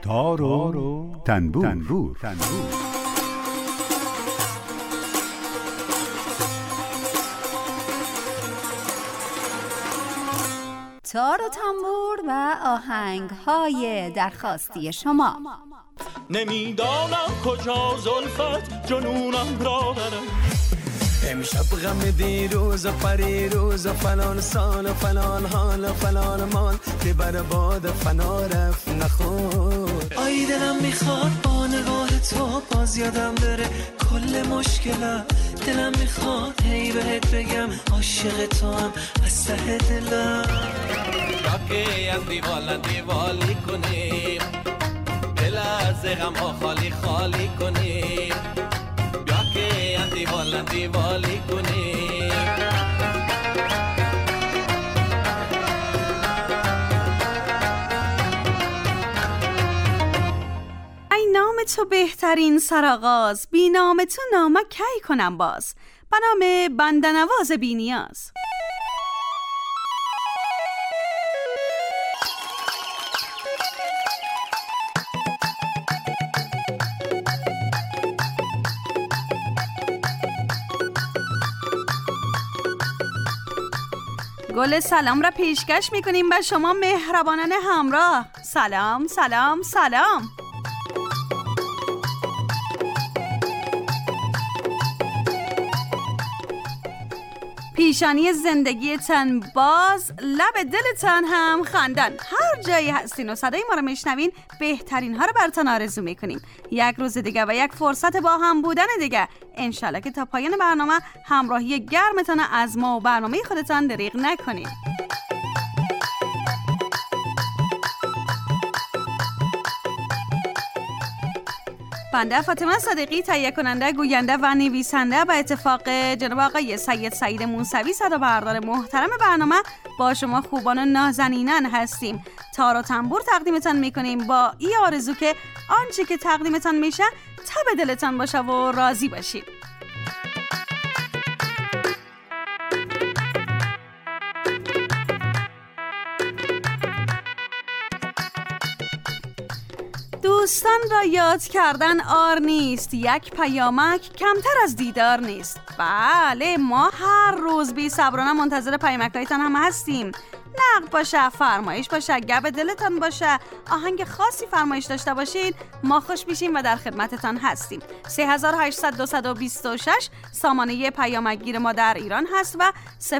تار و تنبور. تار و تنبور و آهنگ‌های درخواستی شما. نمیدانم کجا زلفت جنونم را برم، امشب غم دیروز و پریروز و فلان سال و فلان حال و فلان مال که بر باد فنا رفت نخور. آی دلم میخواد با نگاه تو باز یادم بره کل مشکلم، دلم میخواد هی بهت بگم عاشق تو هم از ته دلم. راکه از دیوالی کنیم، دل از غم ها خالی خالی کنیم، بیا که از دیوالی کنیم. ای نام تو بهترین سرآغاز، بی نام تو نامه کی کنم باز، به نام بنده نواز بی نیاز. گل سلام را پیشکش میکنیم به شما مهربانان همراه. سلام سلام سلام. پیشانی زندگیتن باز، لب دلتن هم خندن. هر جایی هستین و صدای ما رو میشنوین بهترین ها رو براتون آرزو میکنیم. یک روز دیگه و یک فرصت با هم بودن دیگه، انشالله که تا پایان برنامه همراهی گرمتان از ما و برنامه خودتان دریغ نکنید. بنده فاطمه صادقی، تهیه کننده، گوینده و نویسنده، به اتفاق جناب آقای سید سعید موسوی صدابردار محترم برنامه، با شما خوبان و نازنینان هستیم. تار و تنبور تقدیمتان میکنیم با این آرزو که آنچه که تقدیمتان میشه تا به دلتان باشه و راضی باشید. دوستان را یاد کردن آر نیست، یک پیامک کمتر از دیدار نیست. بله، ما هر روز بی صبرانه منتظر پیامک‌هایتان هم هستیم. نقد باشه، فرمایش باشه، گپ دلتان باشه، آهنگ خاصی فرمایش داشته باشید، ما خوش میشیم و در خدمتتان هستیم. 3800-226 سامانه پیامکگیر ما در ایران هست و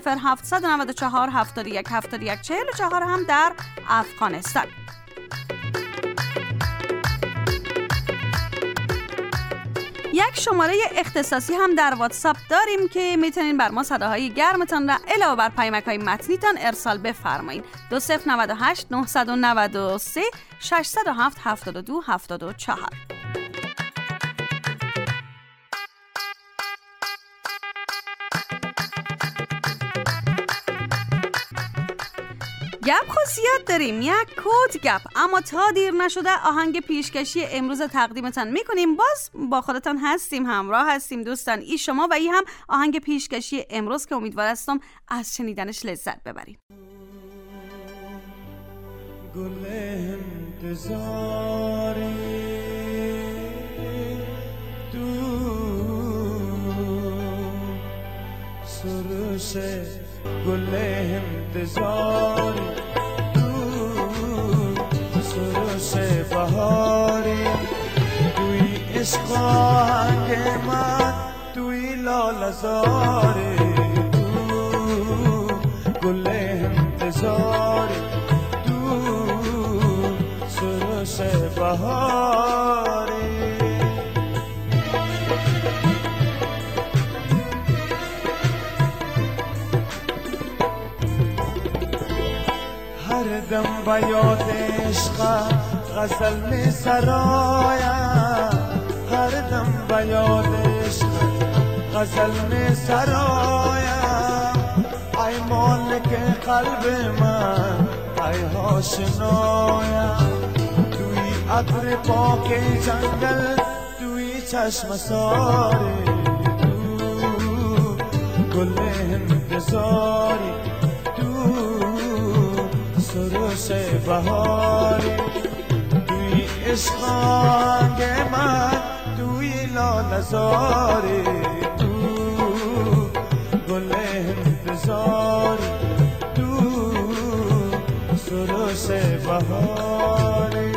0794-71-71-44 هم در افغانستان. یک شماره اختصاصی هم در واتساپ داریم که میتونین بر ما صداهای گرمتان را علاوه بر پیامک‌های متنیتان ارسال بفرمایید. 2098 993 607 72 74. گپ خود زیاد داریم، یک کود گپ، اما تا دیر نشده آهنگ پیشکشی امروز تقدیمتان میکنیم. باز با خودتان هستیم، همراه هستیم دوستان، ای شما و ای هم آهنگ پیشکشی امروز که امیدوار هستم از شنیدنش لذت ببریم. گل انتظاری تو سروش گل انتظاری سروش بهاری توی عشق آهنگ من توی لاله‌زاری گل انتظاری سروش بهاری. هر دم به یاد عشق غزل می سرایم، هر دم به یاد عشق غزل می سرایم. ای مالک قلب من ای آشنایم، توی عطر پاک جنگل توی چشم ساری گل انتظاری سروش بهاری توی عشقانگ من توی لاله‌زاری تو گل انتظاری تو سروش بهاری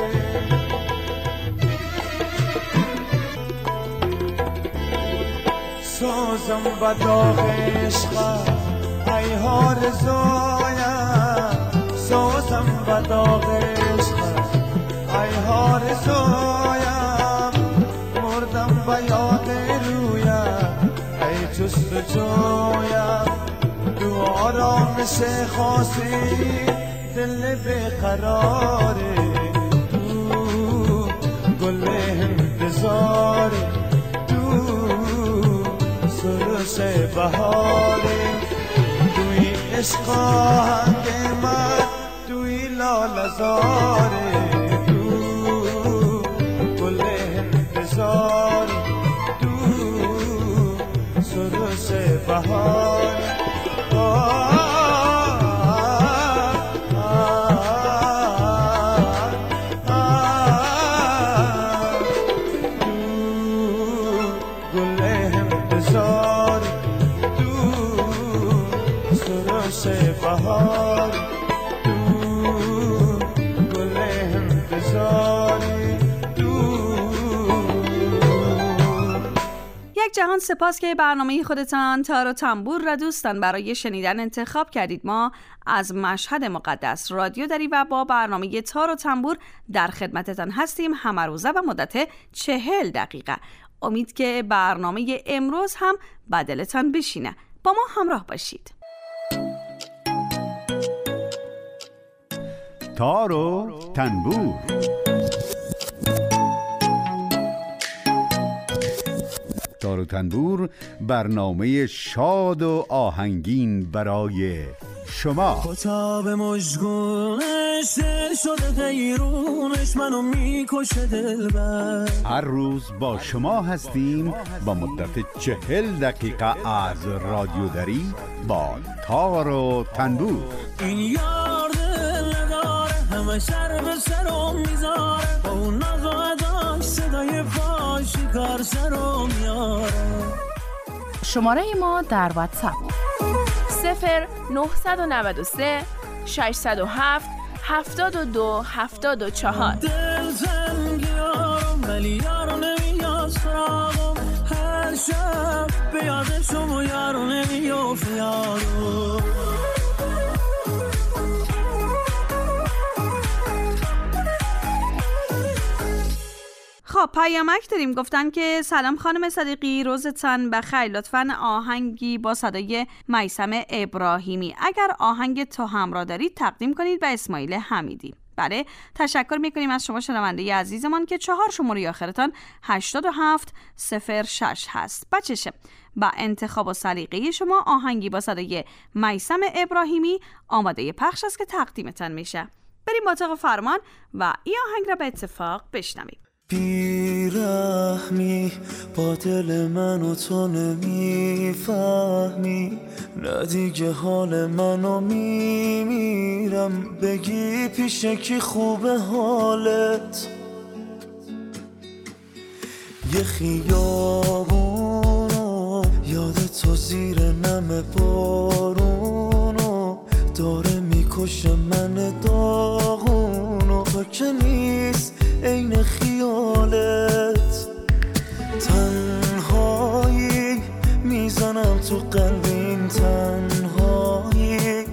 سازم و داغ عشقم ای آرزویم سازم و داغ عشقم ای آرزویم مردم و یاد رویم ای جستجویم تو آرامش خاصی دل بیقراره تو گل انتظاره تو سروش بهاره توی عشقانگ من توی لاله‌زاره تو گل انتظاره تو سروش بهاره جهان سپاس که برنامه خودتان تار و تنبور را دوستان برای شنیدن انتخاب کردید. ما از مشهد مقدس رادیو دری و با برنامه تار و تنبور در خدمتتان هستیم همه روزه و مدت 40 دقیقه. امید که برنامه امروز هم بدلتان بشینه. با ما همراه باشید. تار و تنبور. تار و تنبور برنامه شاد و آهنگین برای شما. کتاب مژگونش دل شده غیرونش منو میکشه دلبر. هر روز با شما هستیم با مدت 40 دقیقه از رادیو دری با تار و تنبور. این یار دل نداره همه سر به سرم میذاره با اون نقاداش صدای فاشی کار سرم میاره. شماره ما در واتساپ 0993 607 72 74. دل زنگیارم ولی یارو نمیاد سراغم، هر شب به یادشم و یارو نمیافت یارو. خب پیامک داریم، گفتن که سلام خانم صدیقی، روزتان بخیر، لطفاً آهنگی با صدای میثم ابراهیمی اگر آهنگ تو همراه دارید تقدیم کنید و اسماعیل حمیدی. بله، تشکر میکنیم از شما شنونده عزیزمان که 4 شماره آخرتان 8706 هست. بچشه با انتخاب و سلیقه شما آهنگی با صدای میثم ابراهیمی آماده پخش است که تقدیمتان میشه. بریم با طاق فرمان و این آهنگ را به اتفاق بشنویم. بیرحمی با دل منو تو نمیفهمی، نه دیگه حال منو میمیرم، بگی پیشه کی خوبه حالت. یه خیابونو یاد تو زیر نم بارونو داره میکشه من داغونو، تو که نیست این خیالت. تنهایی میزنم تو قلبین، تنهایی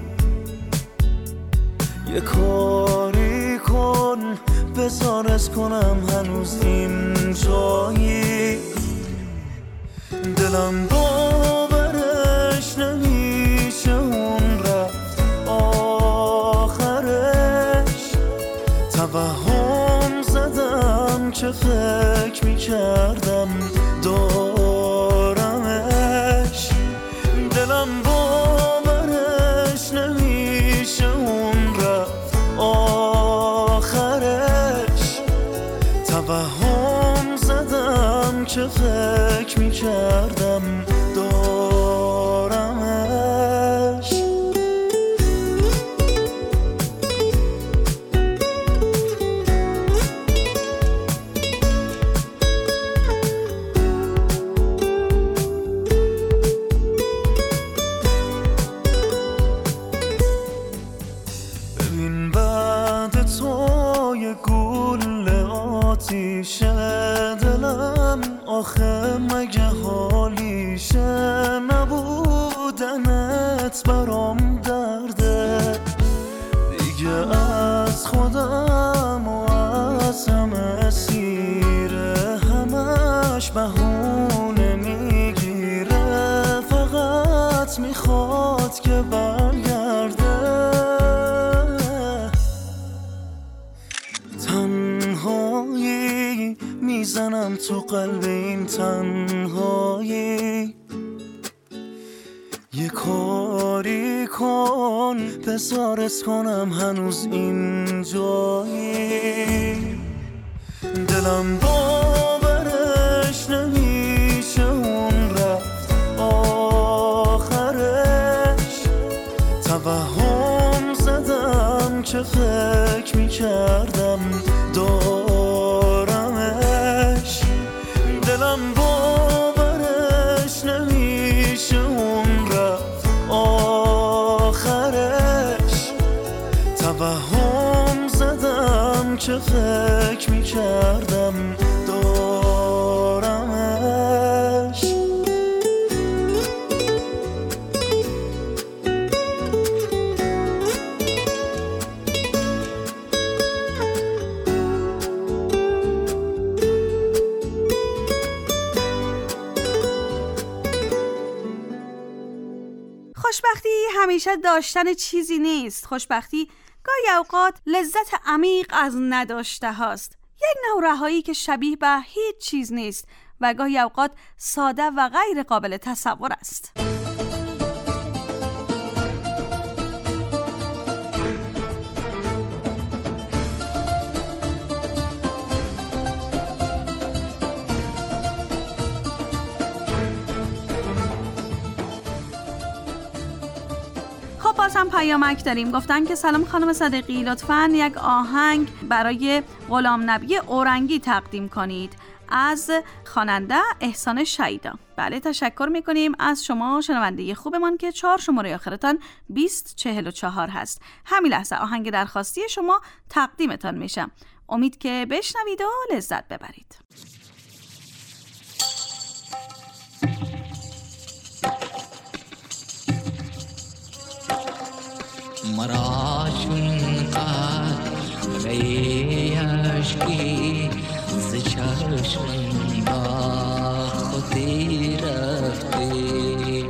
یه کاری کن بزارت کنم هنوز این جایی. دلم باورش نمیشه اون رفت آخرش، توهم زدم که فکر میکردم دارمش. دلم باورش نمیشه اون رفت آخرش، توهم زدم که فکر میکردم دارمش. فقط برام درده، دیگه از خودم و از همه سیره، همش بهونه میگیره، فقط میخواد که برگرده. تنهایی میزنم تو قلب این تنهایی، یه کاری کن بذارت کنم هنوز این جایی. دلم باورش نمیشه اون رفت آخرش، توهم زدم که فکر میکردم دارمش. دلم باورش نمیشه اون رفت آخرش، توهم زدم که فکر میکردم دارمش. خوشبختی همیشه داشتن چیزی نیست. خوشبختی گاهی اوقات لذت عمیق از نداشته هاست، یک نوع رهایی که شبیه به هیچ چیز نیست و گاهی اوقات ساده و غیر قابل تصور است. باز هم پیامک داریم. گفتن که سلام خانم صدیقی، لطفاً یک آهنگ برای غلام نبی اورنگی تقدیم کنید از خواننده احسان شیدا. بله تشکر میکنیم از شما شنونده خوبمان که 4 شماره آخرتان 2044 هست. همین لحظه آهنگ درخواستی شما تقدیمتان میشم. امید که بشنوید و لذت ببرید. مرا چون قطره اشکی ز چشم با خودی رفتی،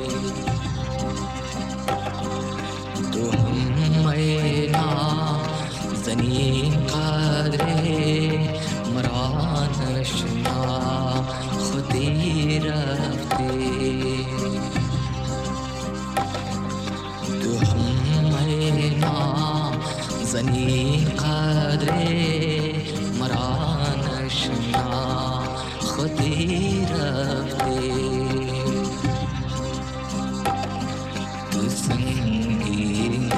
تو هم نازنین قدره مرا نشنا خودی رفتی، تو هم زنی قدره مرا نشنا خودی رفتی، تو سنگین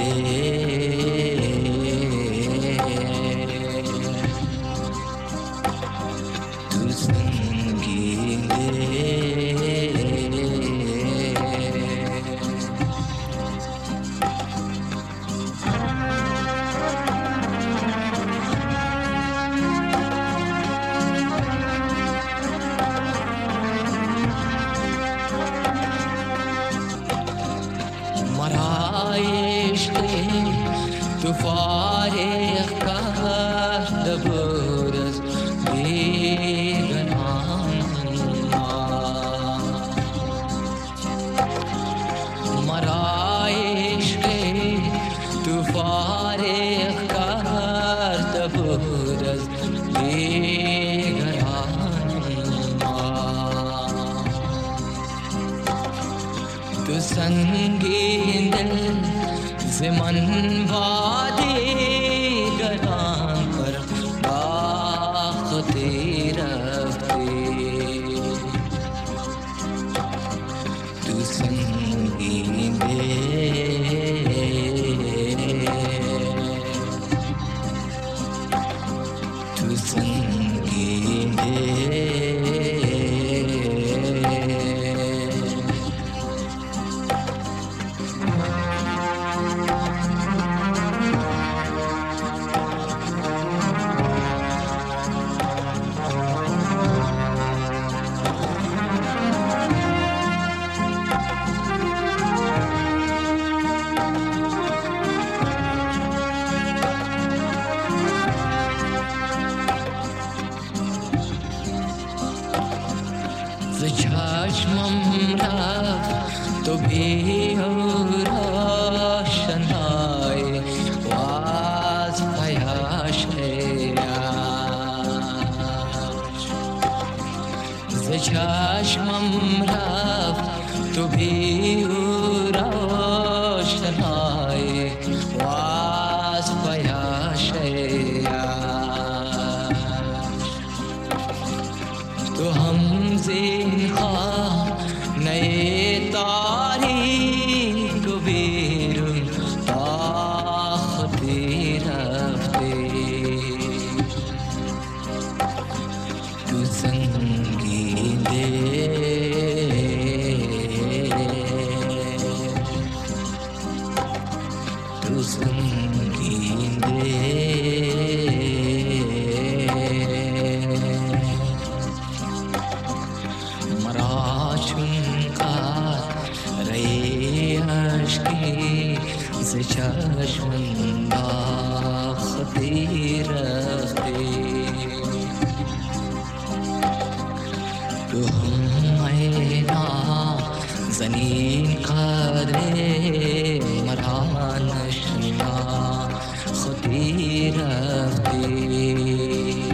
تو سنگین تو فارغ کرده بود از بیگناهان، مرا عشق تو فارغ کرده بود از بیگناهان، تو سنگین دل زمان وادی گران پر باختی رفتی، تو سنگین تو سنگین چشمم رفت تو بی او روشنای و از پیش تو هم زین خانه تاریک و بیرون تا خودی رفتی تو سنگین تو سنگین مرا چون قطره اشکی ز چشم انداختی رفتی تو هم عینا زنین قدره مرا نشنا خودی رفتی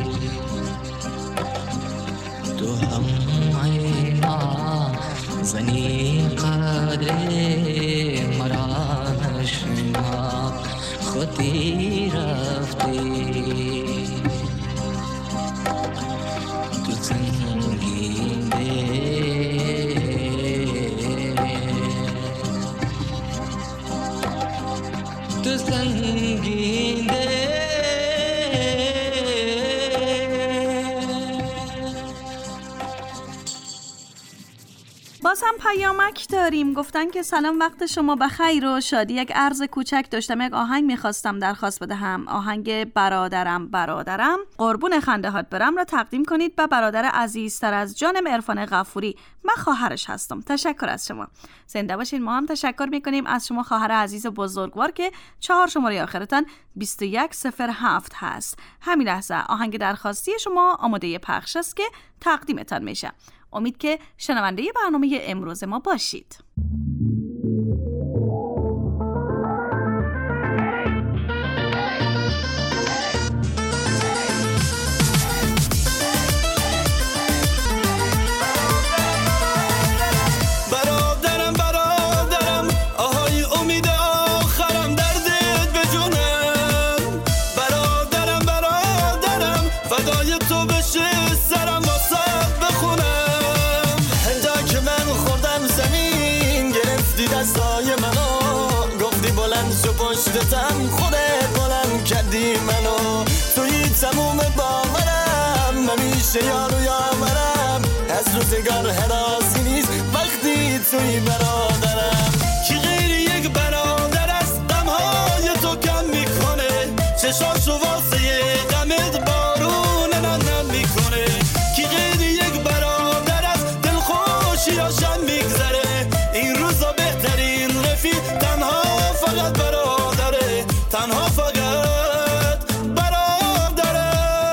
تو هم عینا زنین قدره مرا نشنا خودی رفتی تو سنگین تو سنگین باز هم پیامک داریم. گفتن که سلام، وقت شما بخیر و شادی. یک عرض کوچک داشتم، یک آهنگ میخواستم درخواست بدهم. آهنگ برادرم برادرم قربون خنده هات برم را تقدیم کنید به برادر عزیزتر از جانم عرفان غفوری. من خواهرش هستم. تشکر از شما. زنده باشین. ما هم تشکر میکنیم از شما خواهر عزیز و بزرگوار که 4 شماره آخرتان 2107 هست. همین لحظه آهنگ درخواستی شما آماده پخش است که تقدیمتان میشه. امید که شنونده برنامه امروز ما باشید. برادرم برادرم آهای امید آخرم دردت به جونم. برادرم برادرم فدای تو بشه سرم واسه بخونم. دستای منو گفتی بلند شو پشتتم، خودت بلند کردی منو. توی تموم باورم همیشه یارو یاورم. از روزگار حراسی نیست وقتی توی برادرم. کی غیر یک برادر است غمهای تو کم میکنه، چشاشو واسه غمت بارون نم میکنه. کی غیر یک برادر است دلخوشیاشم میگذره. این روزا بهترین رفیق تنها فقط برادره، تنها فقط برادره.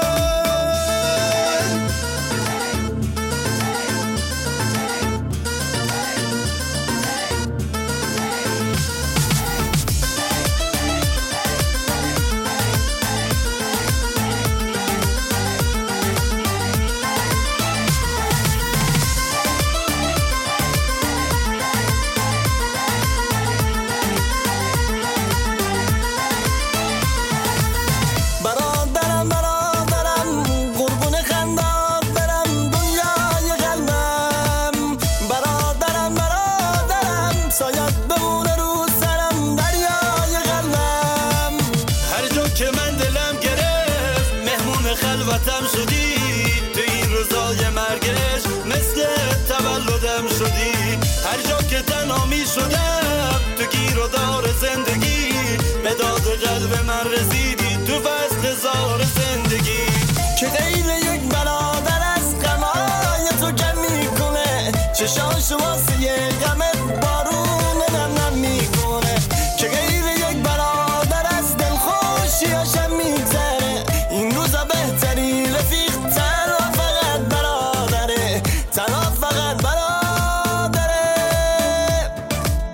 خلوتم شدی تو این روزای مرگش، مثل تولدم شدی. هر جا که تنها می شدم تو گیر و دار زندگی، به داد قلب من رسیدی تو فصل زار زندگی. که غیر یک برادر از غمای تو کم میکنه، چشاش واسه غمت بارون نم میکنه. که غیر یک برادر از دلخوشیاشم میگذره. این روزا بهترین رفیق تنها فقط برادره، تنها فقط برادره.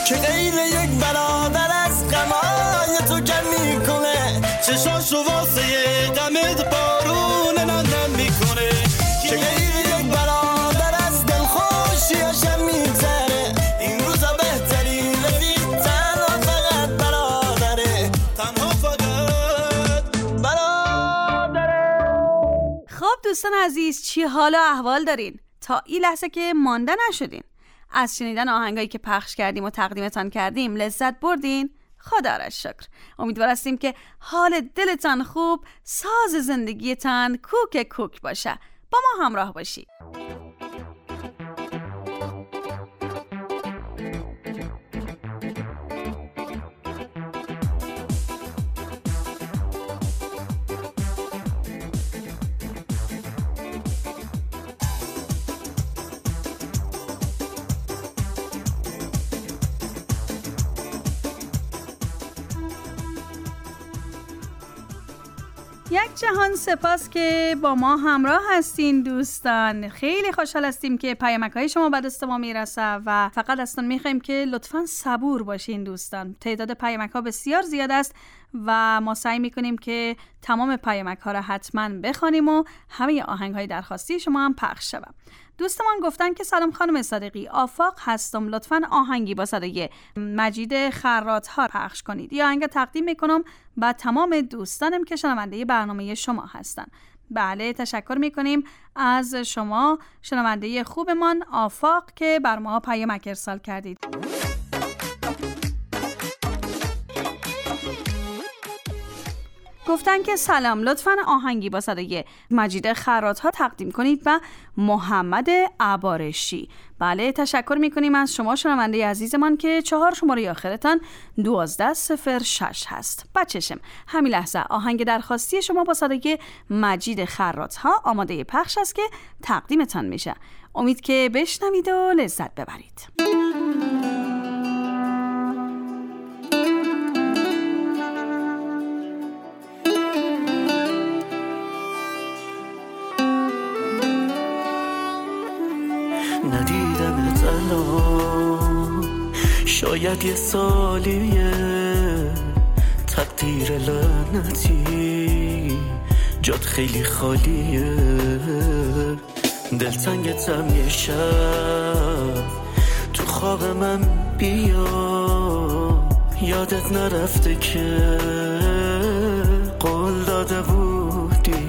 که غیر یک برادر از غمای تو کم میکنه، چشاشو واسه غمت بارون نم میکنه، که غیر یک برادر از دلخوشیاشم میگذره، این روزا بهترین رفیق تنها فقط برادره، تنها فقط برادره. خب دوستان عزیز، چی حال و احوال دارین؟ تا این لحظه که مانده نشدین؟ از شنیدن آهنگایی که پخش کردیم و تقدیمتان کردیم لذت بردین؟ خدا را شکر. امیدوار هستیم که حال دلتان خوب، ساز زندگیتان کوک کوک باشه. با ما همراه باشید. یک جهان سپاس که با ما همراه هستین دوستان. خیلی خوشحال هستیم که پیامک‌های شما به دست ما میرسه و فقط ازتون میخوایم که لطفاً صبور باشین دوستان. تعداد پیامک‌ها بسیار زیاد است و ما سعی میکنیم که تمام پیامک‌ها را حتماً بخوانیم و همه آهنگ‌های درخواستی شما هم پخش شود. دوستمان گفتن که سلام خانم صادقی، آفاق هستم، لطفاً آهنگی با صدای مجید خراط ها پخش کنید. یا آهنگ تقدیم میکنم با تمام دوستانم که شنونده برنامه شما هستن. بله، تشکر میکنیم از شما شنونده خوبمان آفاق که بر ما پیامک ارسال کردید. گفتن که سلام، لطفاً آهنگی با صدای مجید خراط ها تقدیم کنید و محمد عبارشی. بله، تشکر میکنیم از شما شنونده عزیزمان که 4 شماره آخرتان 1206 هست. بچشم همین لحظه آهنگ درخواستی شما با صدای مجید خراط ها آماده پخش است که تقدیمتان میشه. امید که بشنوید و لذت ببرید. ندیدمت الان، شاید یه سالیه، تقدیر لعنتی جات خیلی خالیه، دلتنگتم یه شب تو خواب من بیا، یادت نرفته که قول داده بودی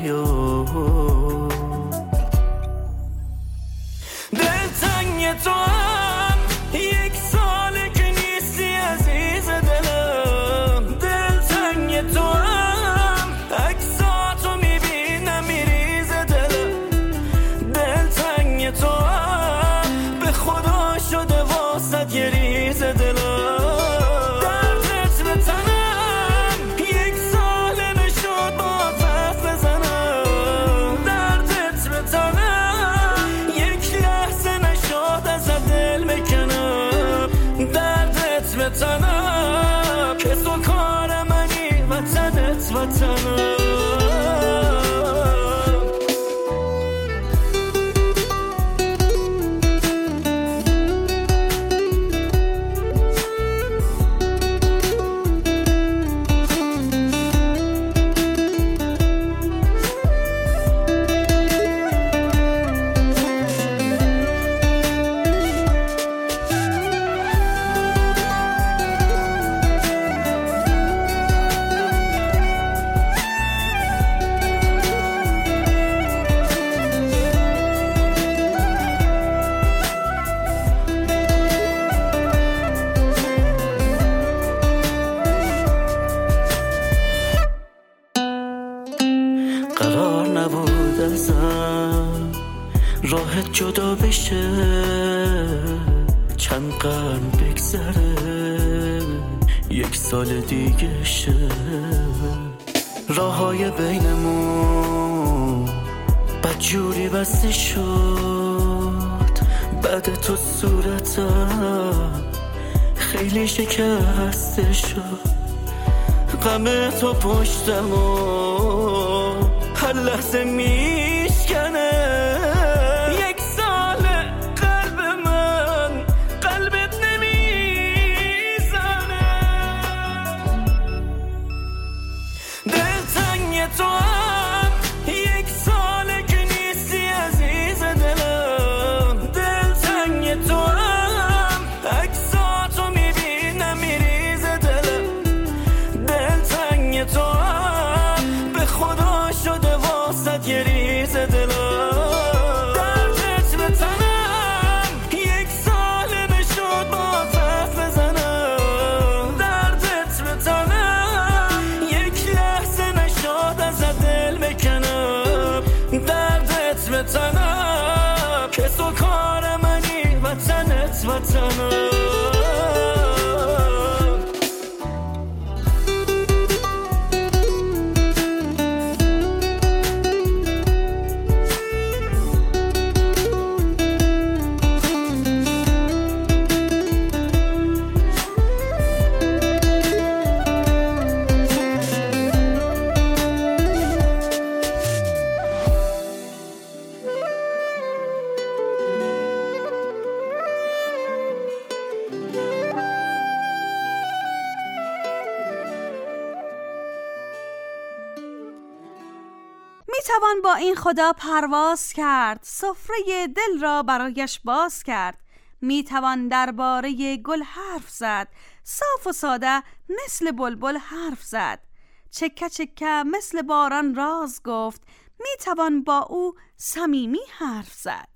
تو هم یک ساله که نیستی عزیز دلم، دلتنگ تو هم عکساتو میبینم میریز دلم، دلتنگ تو هم به خدا شده واسد یه ریز دلم، دردت به تنم یک ساله نشد با دست بزنم، دردت به تنم یک لحظه دل مکنم، دردت به تنم که تو کار منی وطنت وطنم. راحت جدا بشه، چند قرن بگذره، یک سال دیگه شه، راههای بینمون بدجوری بسته شد، بعد تو صورتم خیلی شکسته شد، غم تو پشتم و هر لحظه میشکنه، یک سال قلب من قلبت نمیشکنه، توان با این خدا پرواز کرد، سفره دل را برایش باز کرد. می توان درباره گل حرف زد، صاف و ساده مثل بلبل حرف زد. چکه چکه مثل باران راز گفت، می توان با او صمیمی حرف زد.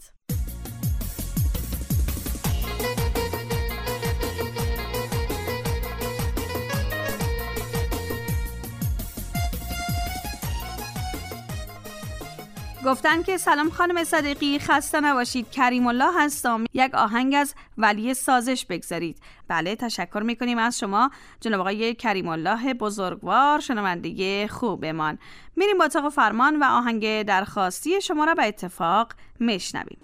گفتن که سلام خانم صدیقی، خسته نباشید، کریم الله هستم، یک آهنگ از ولی سازش بگذارید. بله تشکر میکنیم از شما جناب آقای کریم الله بزرگوار، شنونده خوبمان. میریم با اتاق فرمان و آهنگ درخواستی شما را به اتفاق میشنویم.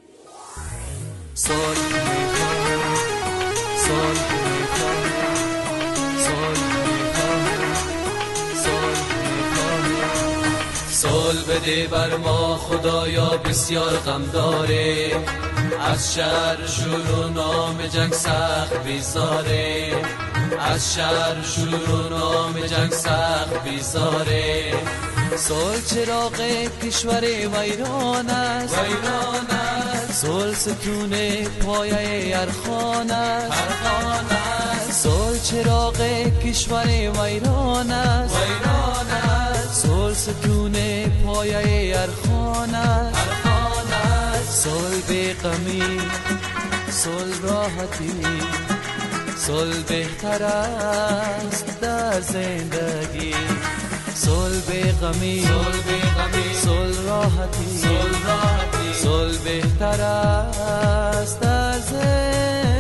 سال بده بر ما خدایا بسیار غم داره، از شر شور و نام جنگ سخت بیزاره، از شر شور و نام جنگ سخت بیزاره. سال چراغ کشور ویران است، ویران است. سال ستون پایه ارخان است، ارخان است. سال چراغ کشور ویران است، ویران است. سال ستون پایه ارخان است، ارخان است. سال بی غمی، سال راحتی، سال بهتر است در زندگی. سال بی غمی، سال بی غمی، سال راحتی، سال راحتی، سال بهتر است در زندگی.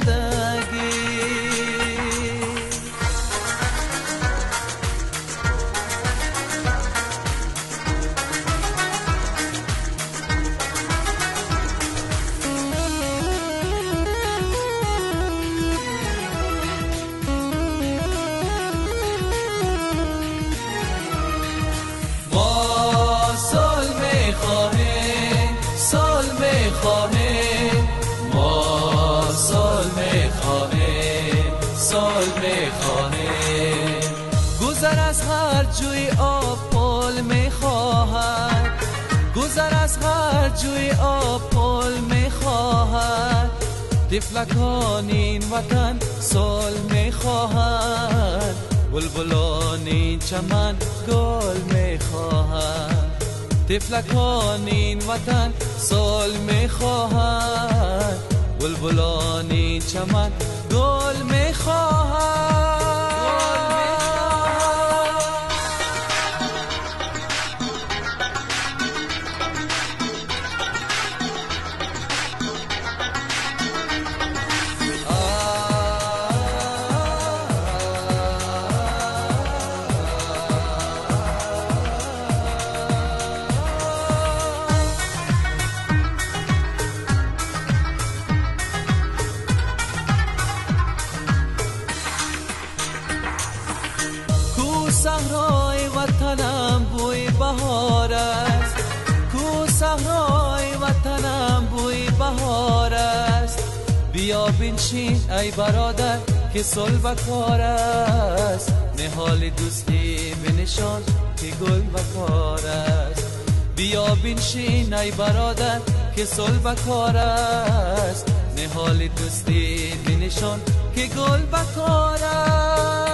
گذر از هر جوی آب پل میخواهد، گذر از هر جوی آب پل میخواهد. طفلکان این وطن سال میخواهد، بلبلان این چمن گل میخواهد. طفلکان این وطن سال میخواهد، بلبلان این چمن گل میخواهد. صحرای وطنم بوی بهار است، کو صحرای وطنم بوی بهار است. بیا بنشین ای برادر که سال بکار است، نهال دوستی بنشان که گل بکار است. بیا بنشین ای برادر که سال بکار است، نهال دوستی بنشان که گل بکار است.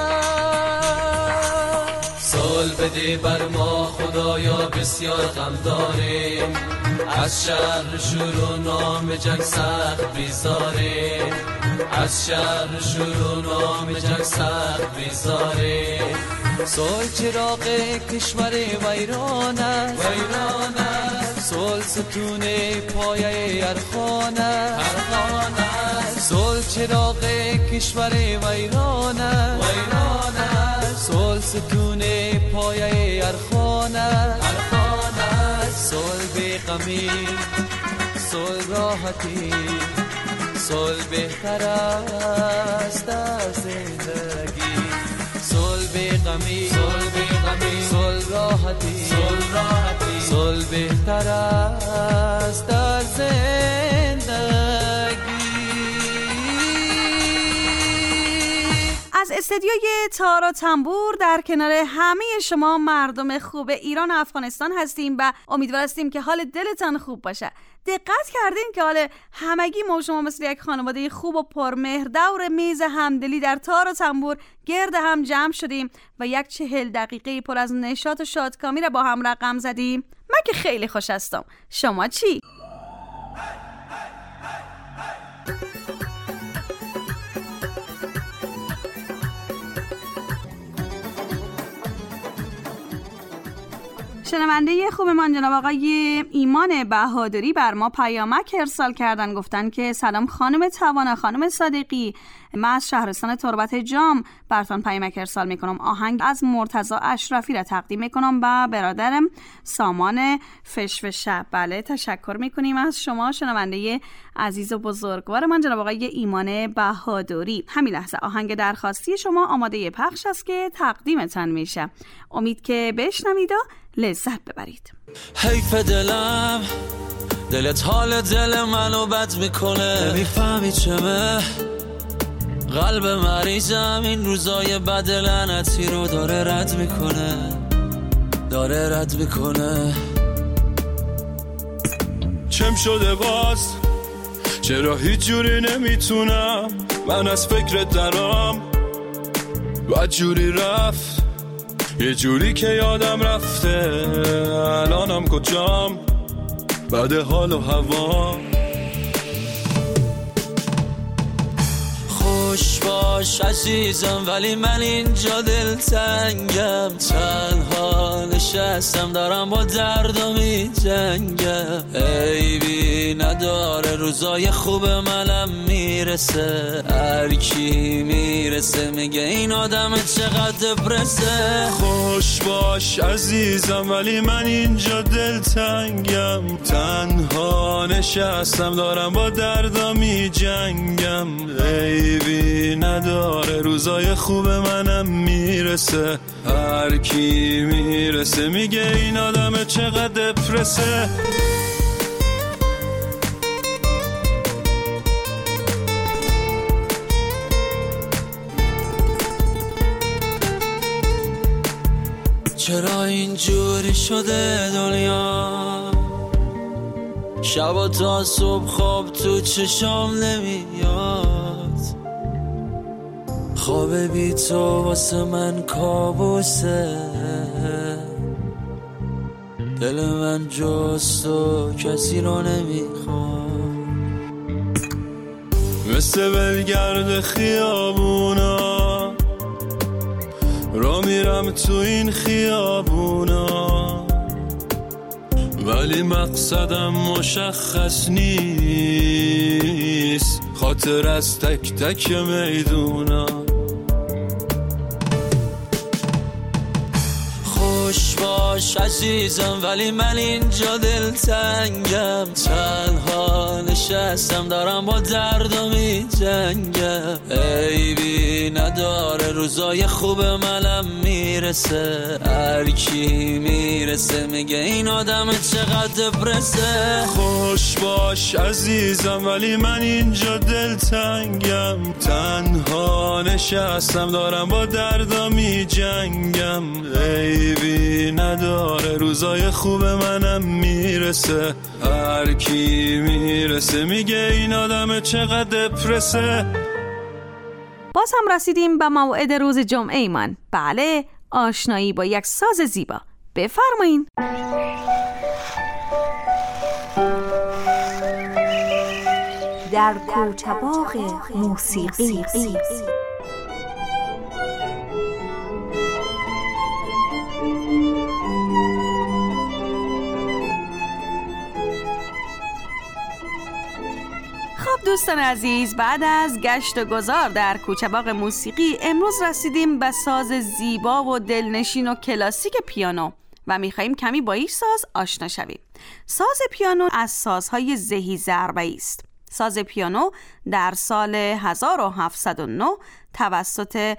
سال بده بر ما خدایا بسیار غم داره، از شر شور و نام جنگ سخت بیزاره، از شر شور و نام جنگ سخت بیزاره. سال چراغ کشور ویران است، ویران است. سال ستون پایه ارخان است، ارخان است. سال چراغ کشور ویران است، ویران است. سال ستون پایه ارخان است، ارخان است. سال بی غمی، سال راحتی، سال بهتر است در زندگی. سال بی غمی، سال بی غمی، سال راحتی، سال راحتی، سال بهتر است در زندگی. از استدیوی تار و تنبور در کنار همه شما مردم خوب ایران و افغانستان هستیم و امیدوار هستیم که حال دلتان خوب باشه. دقت کردین که حال همگی ما شما مثل یک خانواده خوب و پرمهر دور میز همدلی در تار و تنبور گرد هم جمع شدیم و یک 40 دقیقه پر از نشاط و شادکامی را با هم رقم زدیم. من که خیلی خوش هستم. شما چی؟ شنونده خوبمان جناب آقای ایمان بهادری بر ما پیامک ارسال کردن، گفتن که سلام خانم توانا، خانم صادقی، من از شهرستان تربت جام براتون پیامک ارسال میکنم. آهنگ از مرتضی اشرفی را تقدیم میکنم و برادرم سامان فشفشه. بله، تشکر میکنیم از شما شنونده عزیز و بزرگوار من جناب آقای ایمان بهادری. همین لحظه آهنگ درخواستی شما آماده پخش است که تقدیمتان میشه. امید که بشنوید و لذت ببرید. حیف دلم، دلت حال دل منو بد میکنه، نمیفهمی چمه قلب مریضم این روزای بد لعنتی رو داره رد میکنه. چم شده باز، چرا هیچ جوری نمیتونم من از فکرت درام، بد جوری رفت یه جوری که یادم رفته الانم کجام، بعد حال و هوا. خوش باش عزیزم ولی من اینجا دلتنگم، تنها نشستم دارم با دردم میجنگم، عیبی نداره روزای خوب منم میرسه، هر کی میرسه میگه این آدم چقدر برسه. خوش باش عزیزم ولی من اینجا دلتنگم، تنها نشستم دارم با دردم میجنگم، عیبی نداره روزای خوب منم میرسه، هر کی میرسه میگه این آدم چقدر دپرسه. چرا اینجوری شده دنیا، شب تا صبح خواب تو چشام نمیاد، خواب بی تو واسه من کابوسه، دل من جز تو کسی رو نمیخواد، مثل ولگرد خیابونا را میرم تو این خیابونا، ولی مقصدم مشخص نیست، خاطر از تک تک میدونا. خوش باش عزیزم ولی من اینجا دلتنگم، تنها نشستم دارم با دردم میجنگم، عیبی نداره روزای خوب منم میرسه، هر کی میرسه میگه این آدم چقدر برسه. خوش باش عزیزم ولی من اینجا دلتنگم، تنها نشستم دارم با دردم میجنگم، عیبی نداره روزای خوب منم میرسه، هر کی میرسه میگه این آدم چقدر دپرسه. باز هم رسیدیم به موعد روز جمعه ایمان. بله، آشنایی با یک ساز زیبا. بفرمایین. در کوچه باغ موسیقی. دوستان عزیز، بعد از گشت و گذار در کوچه باغ موسیقی امروز رسیدیم به ساز زیبا و دلنشین و کلاسیک پیانو و میخواییم کمی با این ساز آشنا شویم. ساز پیانو از سازهای زهی ضربه‌ای است. ساز پیانو در سال 1709 توسط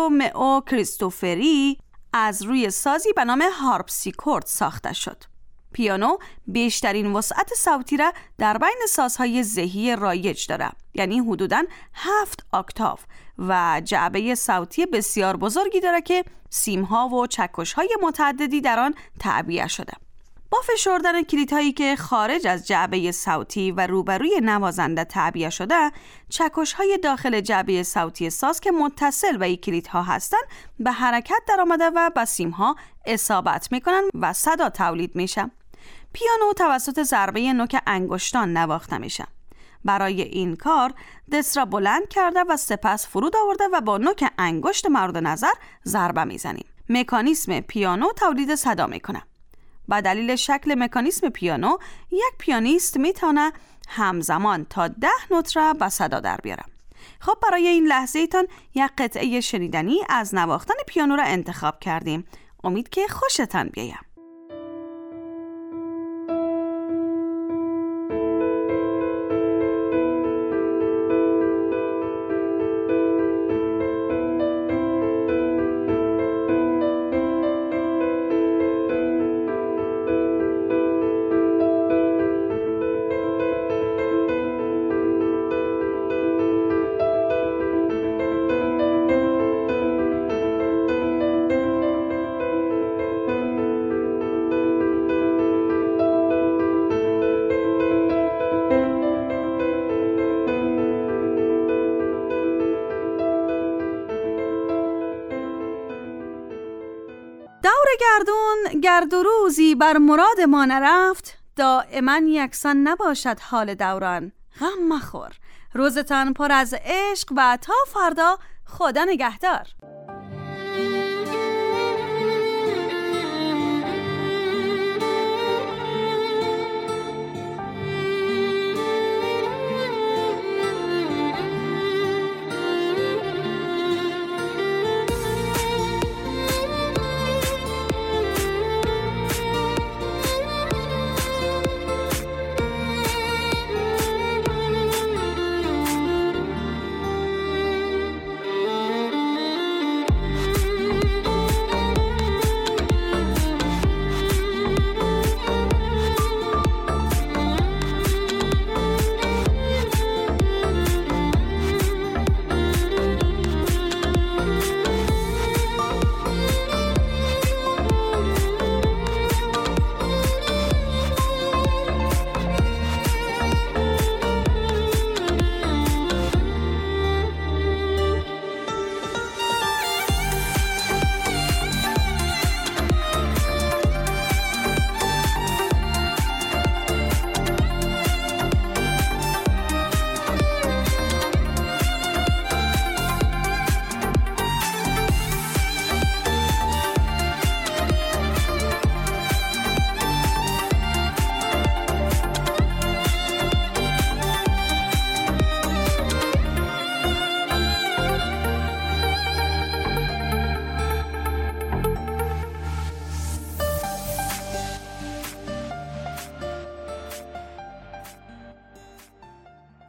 بارتولومئو کریستوفری از روی سازی به نام هارپسیکورد ساخته شد. پیانو بیشترین وسعت صوتی را در بین سازهای زهی رایج داره، یعنی حدوداً 7 اکتاف و جعبه صوتی بسیار بزرگی داره که سیمها و چکش‌های متعددی در آن تعبیه شده. با فشردن کلیدهایی که خارج از جعبه صوتی و روبروی نوازنده تعبیه شده، چکش‌های داخل جعبه صوتی ساز که متصل به این کلیدها هستند به حرکت در آمده و به سیمها اصابت میکنن و صدا تولید میشه. پیانو توسط ضربه نوک انگشتان نواخته میشه. برای این کار دست را بلند کرده و سپس فرود آورده و با نوک انگشت مورد نظر ضربه میزنیم. مکانیسم پیانو تولید صدا میکنه. با دلیل شکل مکانیسم پیانو، یک پیانیست میتونه همزمان تا 10 نوت را به صدا در بیاره. خب برای این لحظه ایتان یک قطعه شنیدنی از نواختن پیانو را انتخاب کردیم. امید که خوشتان بیاید. گردون گرد و روزی بر مراد ما نرفت، دائما یکسان نباشد حال دوران. غم مخور، روزتان پر از عشق و تا فردا خدا نگهدار.